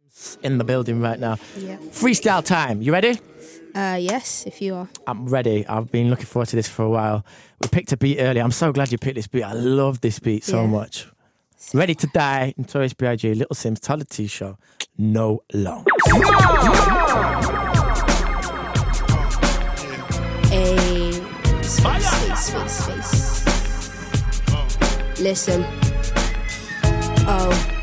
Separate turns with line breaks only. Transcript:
In the building right now.
Yeah.
Freestyle time. You ready?
Yes, if you are.
I'm ready. I've been looking forward to this for a while. We picked a beat earlier. I'm so glad you picked this beat. I love this beat so much. Ready to Die, Notorious B.I.G., Little Sims, Tyler T Show, No Long.
Space. Listen. Oh.